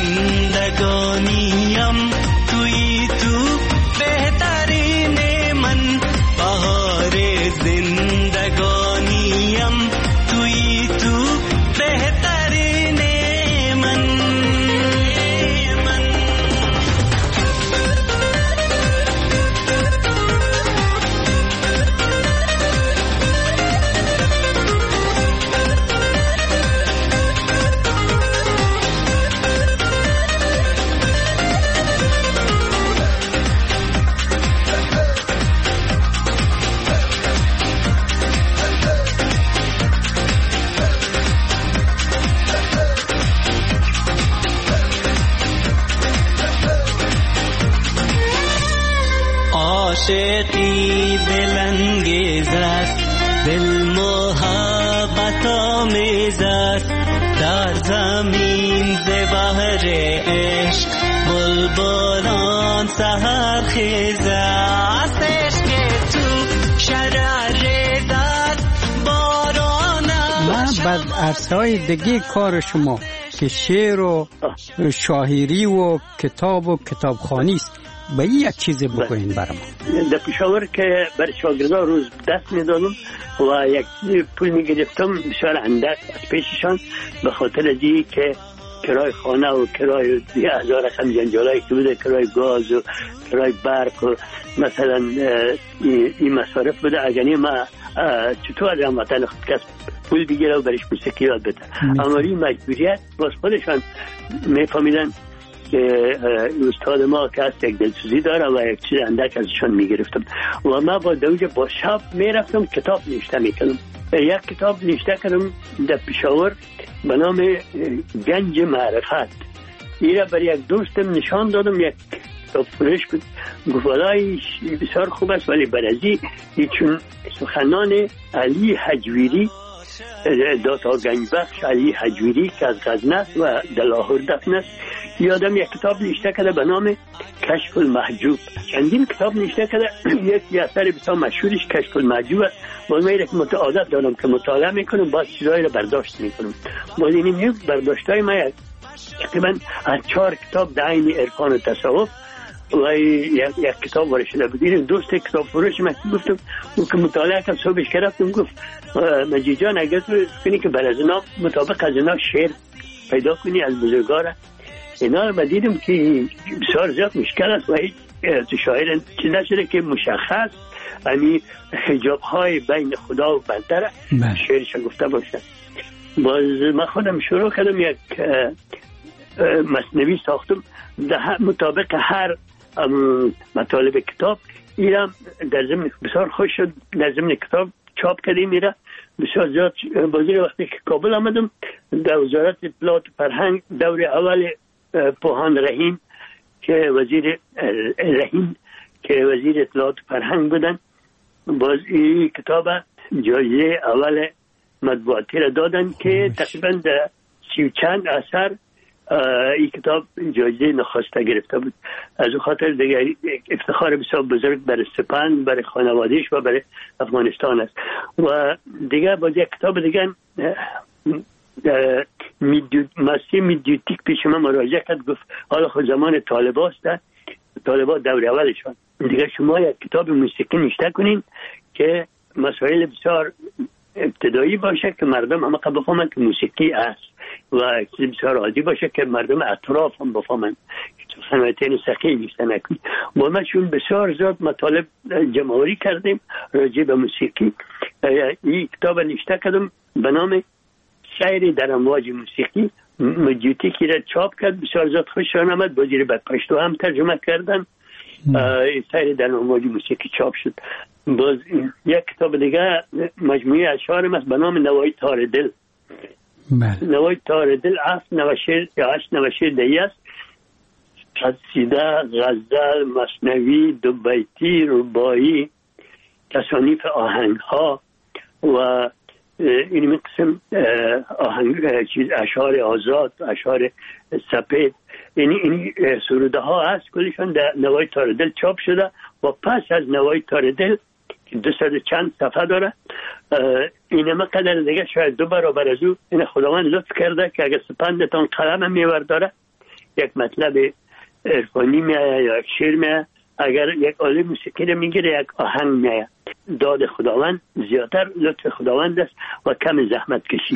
Speaker 12: زندگانیم توی تو بهترین عاشقی دلانگیز است، دل محبت آمیز است، در زمین ز بحر عشق بلبلان سحر خیز است، عشق تو شرر است باران است.
Speaker 10: بعد عرصه‌های دیگه کار شما که شعر و شاعری و کتاب و کتابخوانی است، به یک چیز بگوین برام.
Speaker 11: در پشاور که برای شاگردان روز دست میدادم و یک پول میگرفتم بسیار اندک از پیششان، به خاطر ازی که کرای خانه و کرای 1000 رقم جنجالایی که بوده، کرای گاز و کرای برق و مثلا این مصارف بوده. اگرنی ما چطور از هموطن کس پول بگیره و برش موسیقی یاد بده. اما این مجبوریت باز خودشان میفهمیدن که استاد ما که هست یک دلسوزی داره و یک چیز اندک ازشان میگرفتم و ما با دوجه با شب میرفتم کتاب نوشته میکنم. یک کتاب نوشته کردم در پشاور به نام گنج معرفت. ایره برای یک دوستم نشان دادم، یک کتاب فروش بود، گفت والله بسیار خوب است، ولی برازی چون سخنان علی حجویری داتا گنج بخش علی حجویری که از غزنه است و در لاهور دفن است، یادم یک کتاب نوشته کرده به نام کشف المحجوب. چندین کتاب نوشته کرده، یک اثر بسیار مشهورش کشف المحجوب است. باز من یک عادت دارم که مطالعه میکنم، باز چیزایی رو برداشت میکنم. باز این برداشتای من تقریبا از 4 کتاب در عین عرفان و تصوف و یک کتاب ورشده بود. این دوست کتاب فروش من گفتم اون که مطالعه کرد، صبحش کردم گفت مجید جان اگر تو کنی که بر از اینا مطابق از اینا شعر پیدا کنی از بزرگاره اینا رو دیدم که بسیار زیاد مشکل است و هیچ شاعر چیز نشده که مشخص یعنی حجاب های بین خدا و بنده شعرش گفته باشه. باز من خودم شروع کردم یک مثنوی ساختم مطابق هر مطالب کتاب. ایرم در ضمن بسیار خوش شد، در ضمن کتاب چاپ کردیم. میره بسیار زیاد بازی وقتی که کابل آمدم در وزارت اطلاعات و فرهنگ دور اول پوهان رحیم که وزیر اطلاعات و فرهنگ بودن، باز این کتاب جایزه اول مطبوعاتی را دادن که تقریبا در 30 چند اثر این کتاب جایزه نخسته گرفته بود. از اون خاطر دیگر افتخار بسیار بزرگ برای سپند، برای خانوادهش و برای افغانستان است. و دیگر باز یک کتاب دیگر ماسی میدیوتیک پیش من مراجعه کرد، گفت حالا خود زمان طالباست، طالبا دور اولشان دیگر شما یک کتاب موسیقی نوشته کنین که مسائل بسیار ابتدایی باشه که مردم همه بفهمن که موسیقی است و چیز بسیار عادی باشه که مردم اطراف هم بفهمن که صنایعین سخی نیستن نکنی. با ما چون بسیار زیاد مطالب جمع‌آوری کردیم راجع به موسیقی، این کتاب نوشته کردم به نام شعر در امواج موسیقی. مجیوتیکی را چاپ کرد، بسیار زیاد خوششان آمد، بازی به پشتو هم ترجمه کردن. شعر در امواج موسیقی چاپ شد. باز یک کتاب دیگه مجموعه اشعار است به نام نوای تار دل. نوای تار دل 7 نوشته یا 8 نوشته دیگه است، قصیده، غزل، مثنوی، دو بیتی، رباعی، تصانیف آهنگ ها و این قسم آهنگ اشعار آزاد، اشعار سپید، این سروده ها هست کلشان در نوای تار دل چاپ شده. و پس از نوای تار دل 200 چند صفحه داره، این مقدر دیگه شاید 2 برابر از او این خداوند لطف کرده که اگر سپندتان قلم میورداره یک مطلب عرفانی میایه یا یک شعر میایه، اگر یک آله موسیقی رو میگیره یک آهنگ میایه. داد خداوند زیادتر لطف خداوند است و کم زحمت کشی.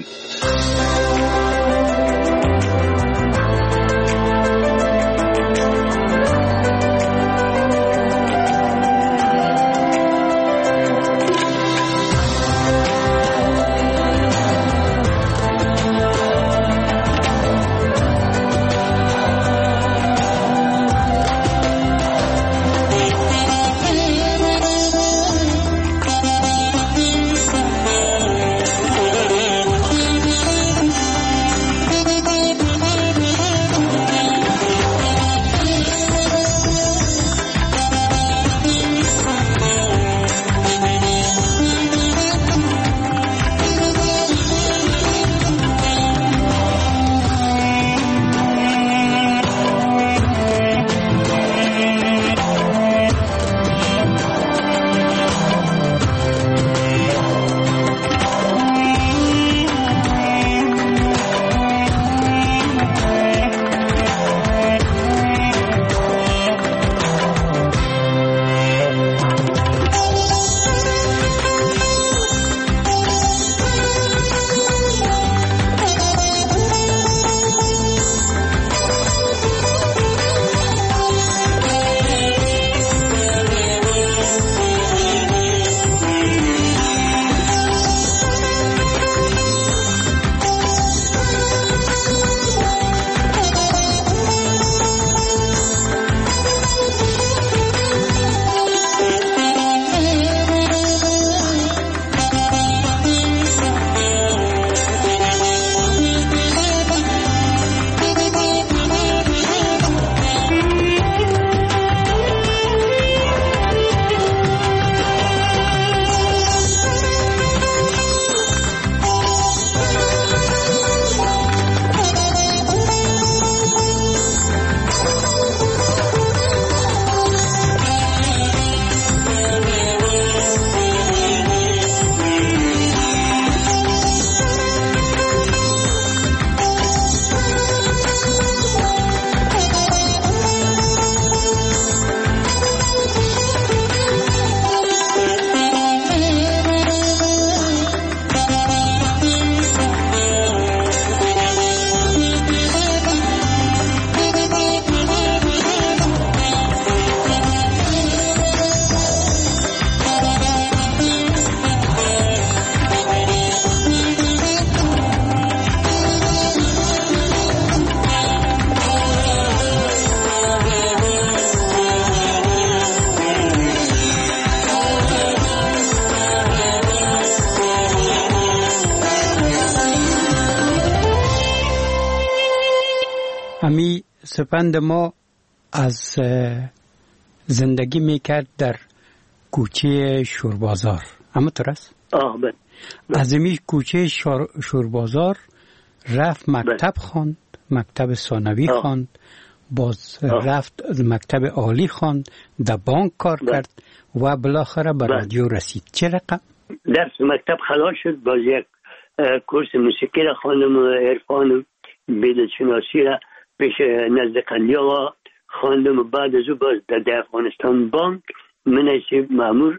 Speaker 10: امی سپند ما از زندگی میکرد در کوچه شوربازار، اما ترس از امی کوچه شوربازار رفت مکتب خواند، مکتب ثانوی خواند، باز رفت مکتب عالی خواند، در بانک کار کرد و بالاخره به رادیو رسید. چه رقم؟
Speaker 11: درس مکتب خلاص شد، باز یک کورس موسیقی را خواندم و عرفان و بدعت‌شناسی را پیش نزد قندی آقا خواندم و بعد از او باز در افغانستان بانک من حیث مأمور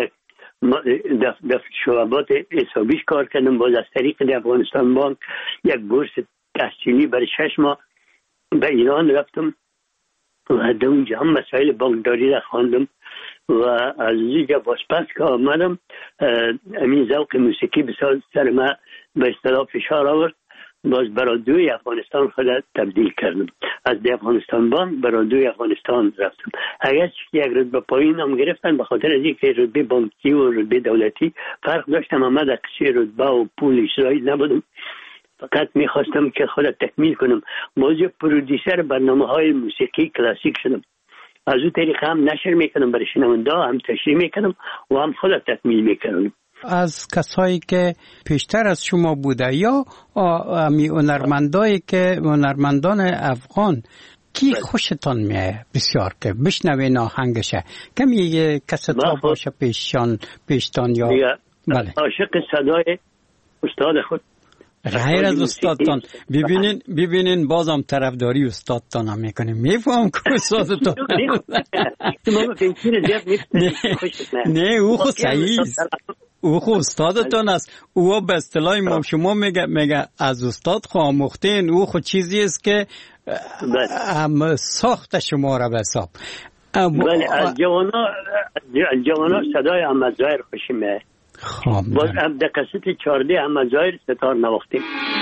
Speaker 11: در شعبات حسابیش کار کردم. باز از طریق در افغانستان بانک یک بورس تحصیلی برای 6 ماه به ایران رفتم و در اونجا هم مسائل بانکداری را خواندم و از اینجا باز پس که آمدم امین ذوق موسیقی بسیار سر من به اصطلاح فشار آورد. باز برادوی افغانستان خود تبدیل کردم، از افغانستان بانک برادوی افغانستان رفتم. اگر یک رتبه پایین هم گرفتن به خاطر از اینکه رتبه بانکی و رتبه دولتی فرق داشتم، اما در قصه رتبه و پول اسرائیل نبودم، فقط میخواستم که خود تکمیل کنم. باز یک پرودیسر برنامه های موسیقی کلاسیک شدم، از اون طریق هم نشر میکنم برای شنونده، هم تشریح میکنم و هم خود تکمیل میکنم.
Speaker 10: از کسایی که پیشتر از شما بوده یا هنرمندان افغان کی خوشتان میه بسیار که بشنوین آهنگشه؟ کمی کستا باشه پیشتان یا
Speaker 11: بله. عاشق صدای استاد خود
Speaker 10: غیر از استادتان. ببینین بازم طرفداری استادتان هم میکنیم. میفهم که استادتان نه او خود صحیح او خود استادتان است. او به اصطلاح ما شما میگه از استاد خو آموختین، او خود چیزی است که ساخت شما را به حساب.
Speaker 11: بله از جوانا صدای احمد ظاهر خوشمه. باز در کست 14 احمد ظاهر ستار نواختیم.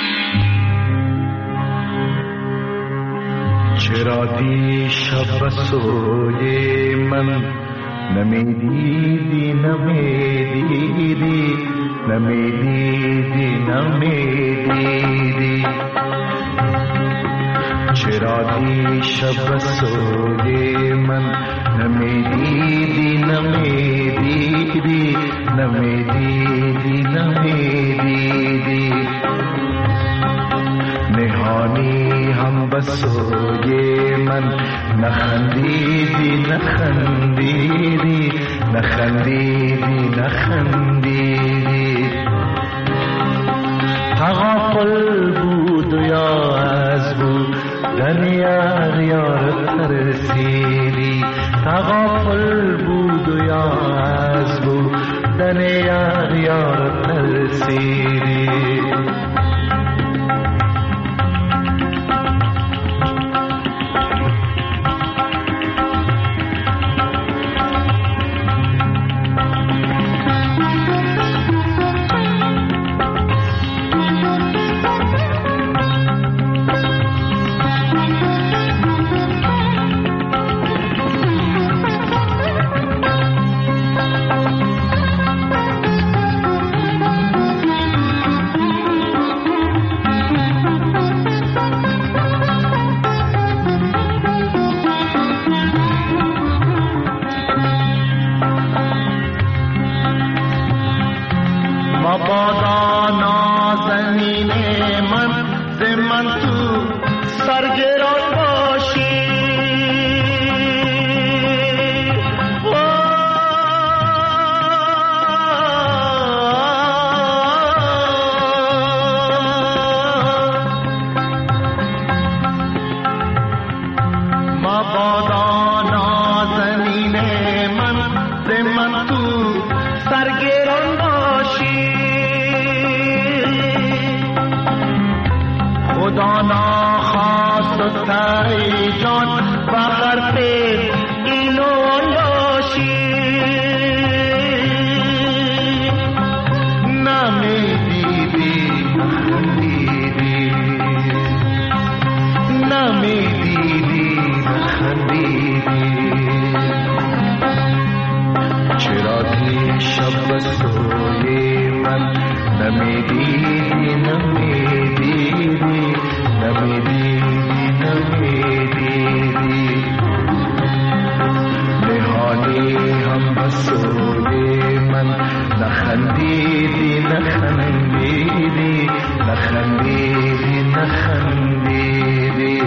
Speaker 13: چرا دیشب سوی من نمیدیدی چرا دیشب سوی من نمیدیدی نهانی هم بسوی من نخندیدی تغافل بود یا از بودن یار ترسیدی، تغافل بود یا از بودن یار ترسیدی. نمیدیدی سوی من نخندیدی نخندیدی نخندیدی نخندیدی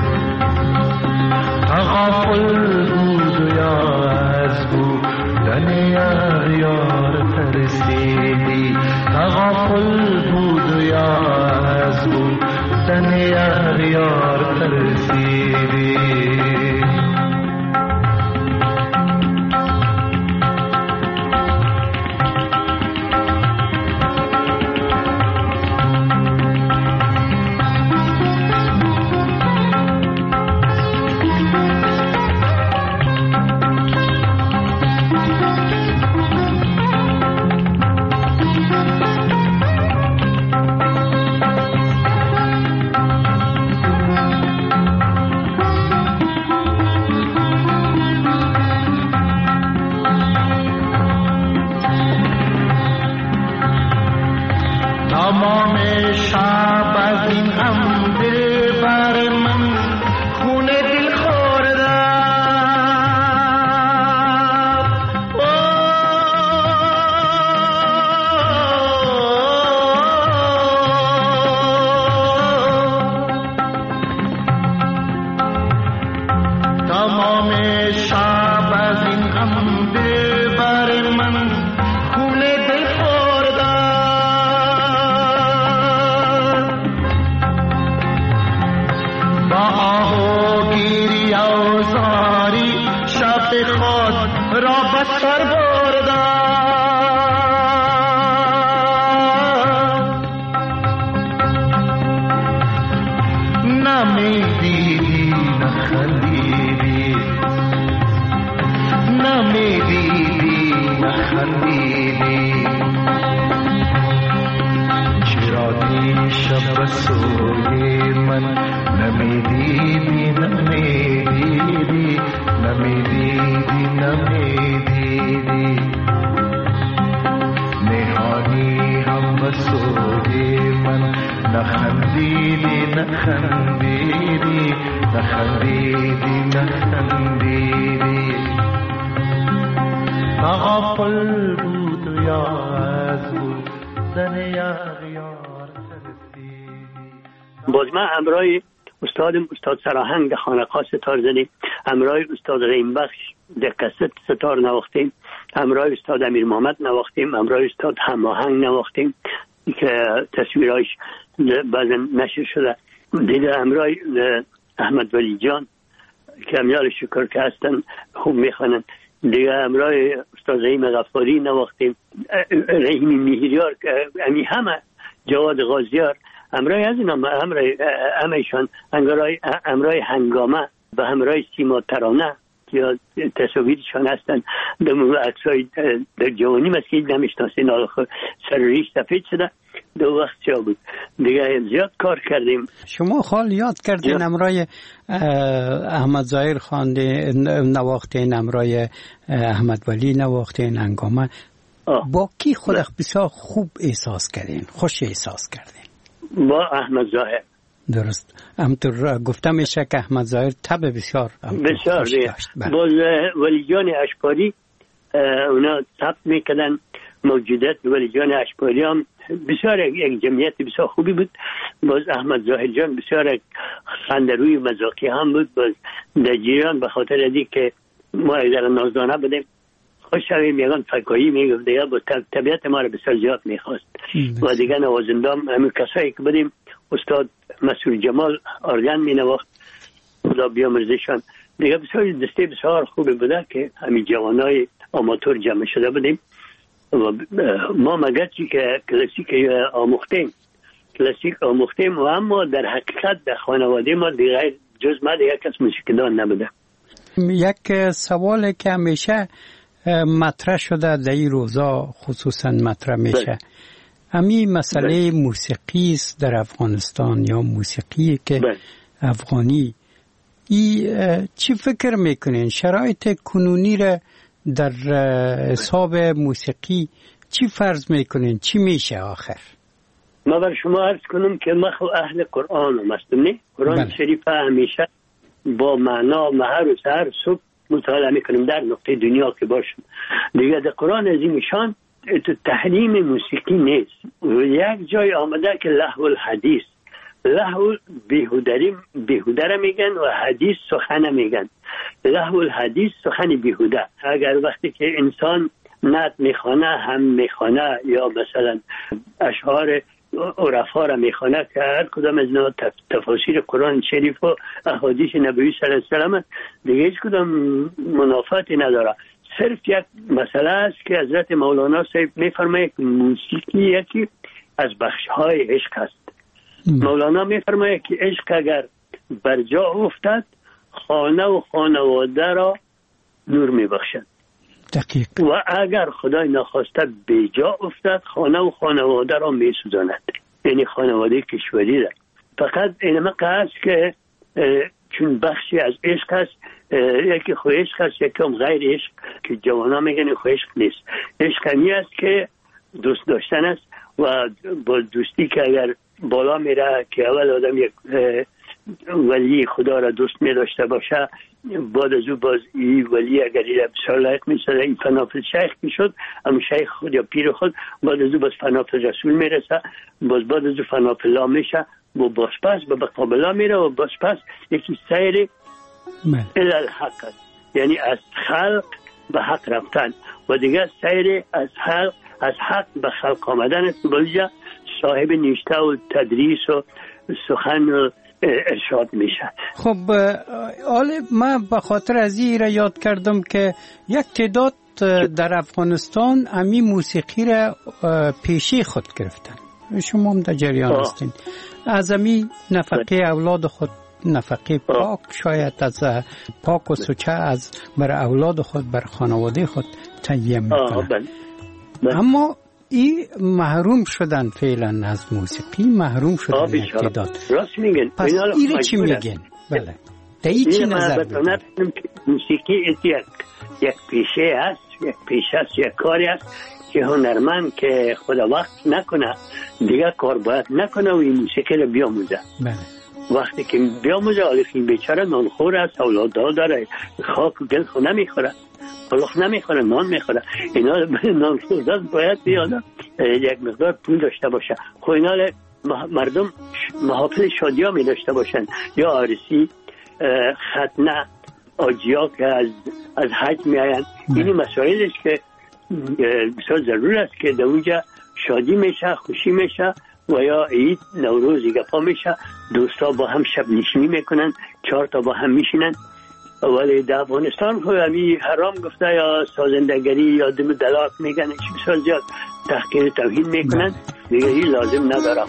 Speaker 13: غافل بود و یا از بودن یار ترسیدی غافل بود و یا از بودن یار ترسیدی
Speaker 11: باز من همراه استاد سراهنگ خانقاه ستار زدیم، همراه استاد رحیم بخش دکست ستار نواختیم، همراه استاد امیر محمد نواختیم، همراه استاد هماهنگ نواختیم که تصویرهایش بعضا نشر شده دیگه، همراه احمد ولی جان که امیال شکر که هستن خوب میخوانن دیگه، همراه استاد رحیم غفاری نواختیم، رحیم میهریار امی همه جواد غازیار همراه از اینا همهشان همراه هنگامه و همراه سیما ترانه یا تصاویرشان هستن در عکسای در جوانی مسکید نمیشناسین سر ریش سفید شده دو وقت چا بود دیگه زیاد کار کردیم.
Speaker 10: شما خال یاد کردین همراه احمد ظاهر خوانده نواختین، همراه احمد ولی نواختین، هنگامه با کی خودت بسیار خوب احساس کردین، خوش احساس کردین؟
Speaker 11: با احمد ظاهر.
Speaker 10: درست، همطور گفته میشه که احمد ظاهر طبع بسیار
Speaker 11: داشت. باز ولی جان اشپاری اونا ثبت میکردن موجودات ولی جان اشپاری هم بسیار یک جمعیت بسیار خوبی بود. باز احمد ظاهر جان بسیار خندروی مزاقی هم بود. باز در جیران به خاطر ازی که ما اگر نازدانه بدیم خوش شویم میگن فکایی میگفت دیگه با طبیعت ما رو بسیار زیاد میخواست و دیگه نوازندام همین کسایی که بدیم استاد مسئول جمال آرگن می نواخت خدا بیامرزشان دیگه بسیار دسته بسیار خوبی بوده که همین جوانای آماتور جمع شده بودیم و ما مگر چی که کلاسیک آموختیم و اما در حقیقت در خانواده ما دیگه جز ما دیگه کس موسیقیدان نبوده.
Speaker 10: یک سوال که همیشه مطرح شده در این روزا خصوصا مطرح میشه همین مسئله موسیقی است در افغانستان یا موسیقی که افغانی چی فکر میکنین شرایط کنونی را در حساب موسیقی چی فرض میکنین چی میشه آخر؟
Speaker 11: ما بر شما عرض کنم که ما خو اهل قرآن هستم نه قرآن شریف همیشه با معنا مهر و سهر صبح مطالعه میکنم در نقطه دنیا که باشم دیگه در قرآن عظیم شان تحریم موسیقی نیست. یک جای آمده که لهو الحدیث، لهو بیهوده میگن و حدیث سخن میگن. لهو الحدیث سخن بیهوده. اگر وقتی که انسان نعت میخوانه هم میخوانه یا مثلا اشعار عرفا را میخوانه که هر کدام از اینا تفاسیر قرآن شریف و احادیث نبوی صلی الله علیه و سلم دیگه هیچ کدام منافاتی نداره. صرف یک مسئله است که حضرت مولانا صاحب میفرماید که موسیقی یکی از بخش‌های عشق است. مولانا میفرماید که عشق اگر بر جا افتد خانه و خانواده را نور میبخشد.
Speaker 10: دقیق.
Speaker 11: و اگر خدای نخواسته به جا افتد خانه و خانواده را میسوزاند. یعنی خانواده کشوری را. فقط اینما است که چون بخشی از عشق است، یکی خو عشق است یکی هم غیر عشق که جوانا میگن خو عشق نیست. عشق همی است که دوست داشتن است و با دوستی که اگر بالا میره که اول آدم یک ولی خدا را دوست می داشته باشه، بعد از او باز این ولی اگر این بسیار لایق می شده این فنافل شیخ می شد، اما شیخ خود یا پیر خود، بعد از او باز فنافل رسول می رسه، باز بعد از او فنافل لا می شه و باز پس به قابلا می ره و باز پس یکی سیر الالحق است، یعنی از خلق به حق رفتن و دیگه سیر از حق به خلق آمدن است. بلجا صاحب نشته و تدریس و سخن و ارشاد میشه.
Speaker 10: خب من به خاطر از این را یاد کردم که یک تعداد در افغانستان امی موسیقی را پیشی خود گرفتن. شما هم در جریان هستین. از امی نفقه اولاد خود، نفقه پاک شاید از پاک و سوچه از بر اولاد خود، بر خانواده خود تهیه میکنن. اما این محروم شدن فعلا از موسیقی، محروم شدن یک تعداد.
Speaker 11: راست میگن.
Speaker 10: پس این چی میگن؟ بله. در این چی نظر بدن؟
Speaker 11: موسیقی یک پیشه است، یک پیشه است، یک کاری است که هنرمند که خدا وقت نکنه دیگه کار باید نکنه و این موسیقی رو بیاموزه.
Speaker 10: بله.
Speaker 11: وقتی که بیاموزه این بیچاره نانخور است، اولادها داره، خاک و گل خو نمیخوره، پلخ نمیخوره، نان میخوره. اینا نان خوردن باید بیاد یک مقدار پول داشته باشه. خب اینا مردم محافل شادی ها می داشته باشن یا عرسی، ختنه، آجیا که از حج می آین. این مسائل است که بسیار ضرور است که در اونجا شادی میشه، خوشی میشه و یا عید نوروز گپا میشه، دوستا با هم شب نشینی میکنن، 4 تا با هم میشینن. ولی در افغانستان همی حرام گفته یا سازندگری یا دلاک میگن، بسیار زیاد تحقیر توهین میکنن، دیگه هی لازم ندارم.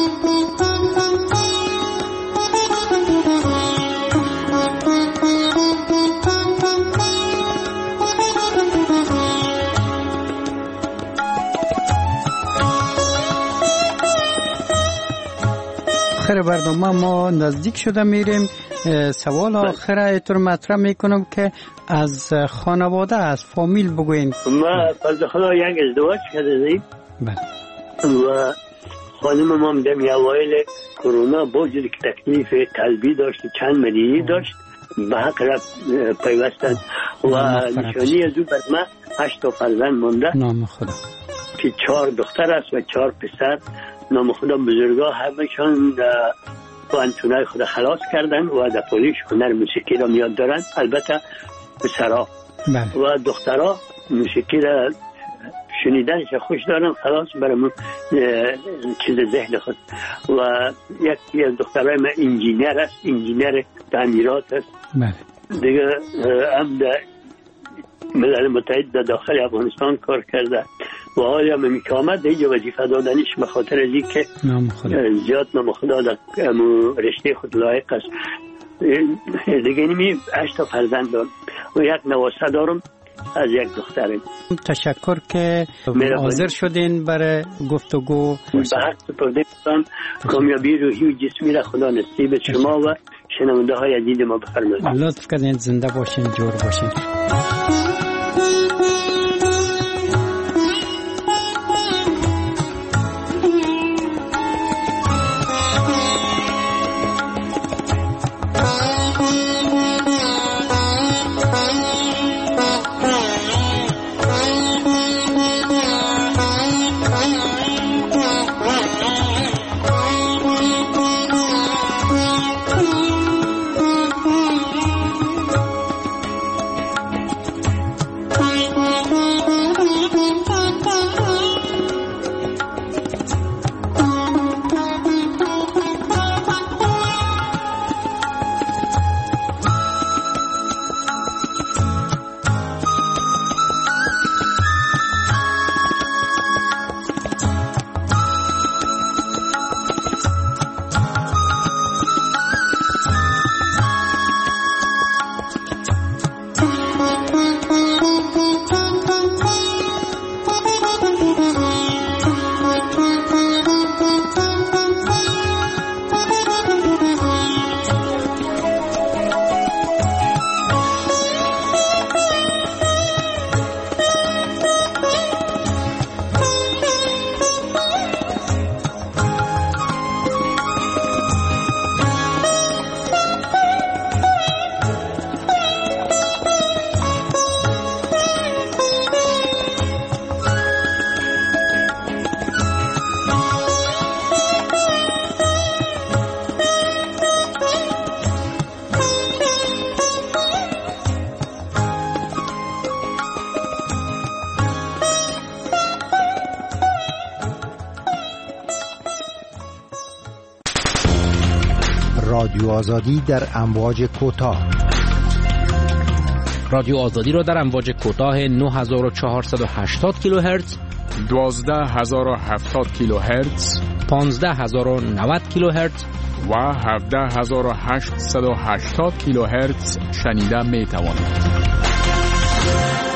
Speaker 10: آخر برنامه ما نزدیک شده میریم. سوال آخر ایتور مطرح میکنم که از خانواده، از فامیل بگوین.
Speaker 11: ما فضل خدا یک ازدواج کردیم و خانم ما دمی اوایل کرونا با وجودی که تکلیف قلبی داشت، چند مریضی داشت، به حق رفت پیوستن و نشانی از او بر ما 8 تا فرزند مونده.
Speaker 10: نام خدا
Speaker 11: که 4 دختر است و 4 پسر. نام خدا بزرگا همشان با انتونای خدا خلاص کردن و در پولیش هنر موسیقی را میاد دارن. البته پسرها و دخترها موسیقی را شنیدنش خوش دارن، خلاص برامون چیز ذهن خود. و یکی از دخترهای من انجینیر است، انجینیر تعمیرات است. دیگه هم در ملل متحد در داخل افغانستان کار کرده و حالی هم که آمد دیگه وظیفه دادنش به خاطر از این که زیاد نام خدا در رشته خود لایق است. دیگه اینمی 8 تا فرزند دارم و یک نواسه دارم از یک دخترم.
Speaker 10: تشکر که حاضر شدین برای گفتگو.
Speaker 11: به حق سپرده کنم. کامیابی روحی و جسمی را خدا نصیب شما و شنونده های عزیز ما بفرمایید.
Speaker 10: لطف کردین. زنده باشین، جور باشین.
Speaker 6: رادیو آزادی در امواج کوتاه.
Speaker 14: رادیو آزادی را در امواج کوتاه 9480 کیلوهرتز،
Speaker 8: 12070 کیلوهرتز،
Speaker 14: 15090 کیلوهرتز
Speaker 8: و 17880 کیلوهرتز شنیده می توانید.